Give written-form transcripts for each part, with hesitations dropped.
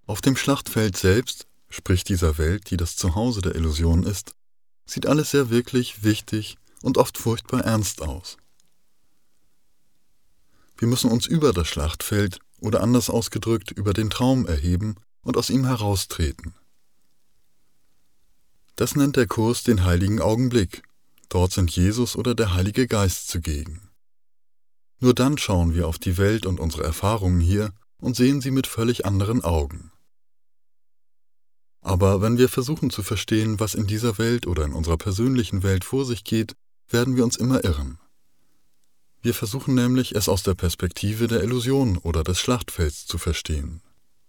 Auf dem Schlachtfeld selbst, sprich dieser Welt, die das Zuhause der Illusion ist, sieht alles sehr wirklich, wichtig und oft furchtbar ernst aus. Wir müssen uns über das Schlachtfeld oder anders ausgedrückt über den Traum erheben und aus ihm heraustreten. Das nennt der Kurs den heiligen Augenblick. Dort sind Jesus oder der Heilige Geist zugegen. Nur dann schauen wir auf die Welt und unsere Erfahrungen hier und sehen sie mit völlig anderen Augen. Aber wenn wir versuchen zu verstehen, was in dieser Welt oder in unserer persönlichen Welt vor sich geht, werden wir uns immer irren. Wir versuchen nämlich, es aus der Perspektive der Illusion oder des Schlachtfelds zu verstehen.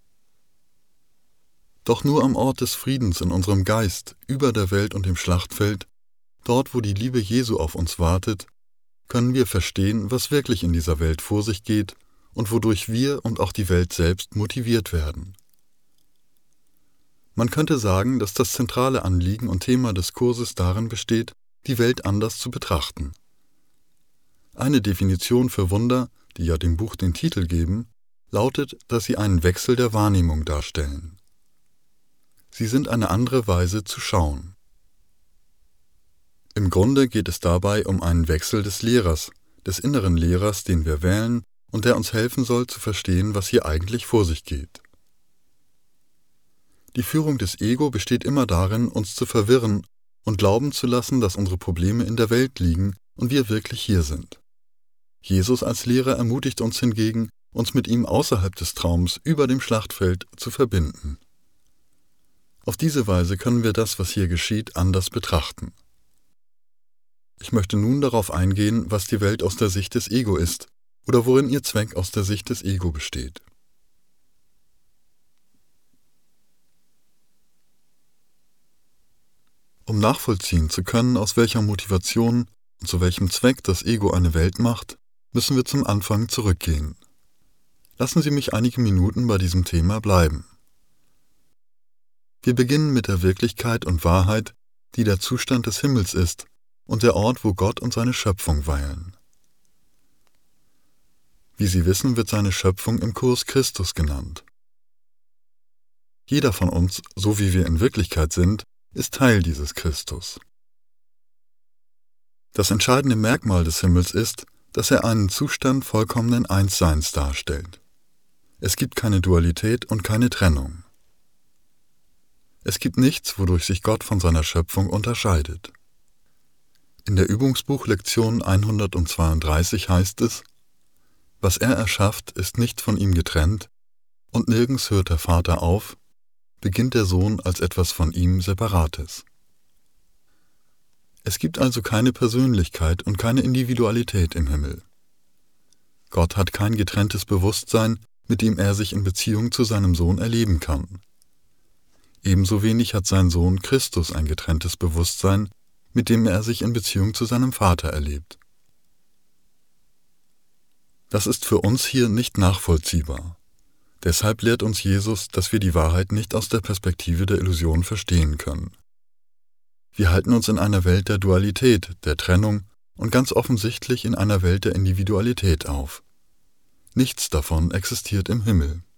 Doch nur am Ort des Friedens in unserem Geist, über der Welt und dem Schlachtfeld, dort wo die Liebe Jesu auf uns wartet, können wir verstehen, was wirklich in dieser Welt vor sich geht und wodurch wir und auch die Welt selbst motiviert werden. Man könnte sagen, dass das zentrale Anliegen und Thema des Kurses darin besteht, die Welt anders zu betrachten. Eine Definition für Wunder, die ja dem Buch den Titel geben, lautet, dass sie einen Wechsel der Wahrnehmung darstellen. Sie sind eine andere Weise zu schauen. Im Grunde geht es dabei um einen Wechsel des Lehrers, des inneren Lehrers, den wir wählen und der uns helfen soll zu verstehen, was hier eigentlich vor sich geht. Die Führung des Ego besteht immer darin, uns zu verwirren und glauben zu lassen, dass unsere Probleme in der Welt liegen und wir wirklich hier sind. Jesus als Lehrer ermutigt uns hingegen, uns mit ihm außerhalb des Traums über dem Schlachtfeld zu verbinden. Auf diese Weise können wir das, was hier geschieht, anders betrachten. Ich möchte nun darauf eingehen, was die Welt aus der Sicht des Ego ist oder worin ihr Zweck aus der Sicht des Ego besteht. Um nachvollziehen zu können, aus welcher Motivation und zu welchem Zweck das Ego eine Welt macht, müssen wir zum Anfang zurückgehen. Lassen Sie mich einige Minuten bei diesem Thema bleiben. Wir beginnen mit der Wirklichkeit und Wahrheit, die der Zustand des Himmels ist und der Ort, wo Gott und seine Schöpfung weilen. Wie Sie wissen, wird seine Schöpfung im Kurs Christus genannt. Jeder von uns, so wie wir in Wirklichkeit sind, ist Teil dieses Christus. Das entscheidende Merkmal des Himmels ist, dass er einen Zustand vollkommenen Einsseins darstellt. Es gibt keine Dualität und keine Trennung. Es gibt nichts, wodurch sich Gott von seiner Schöpfung unterscheidet. In der Übungsbuch Lektion 132 heißt es: Was er erschafft, ist nicht von ihm getrennt, und nirgends hört der Vater auf, beginnt der Sohn als etwas von ihm Separates. Es gibt also keine Persönlichkeit und keine Individualität im Himmel. Gott hat kein getrenntes Bewusstsein, mit dem er sich in Beziehung zu seinem Sohn erleben kann. Ebenso wenig hat sein Sohn Christus ein getrenntes Bewusstsein, mit dem er sich in Beziehung zu seinem Vater erlebt. Das ist für uns hier nicht nachvollziehbar. Deshalb lehrt uns Jesus, dass wir die Wahrheit nicht aus der Perspektive der Illusion verstehen können. Wir halten uns in einer Welt der Dualität, der Trennung und ganz offensichtlich in einer Welt der Individualität auf. Nichts davon existiert im Himmel.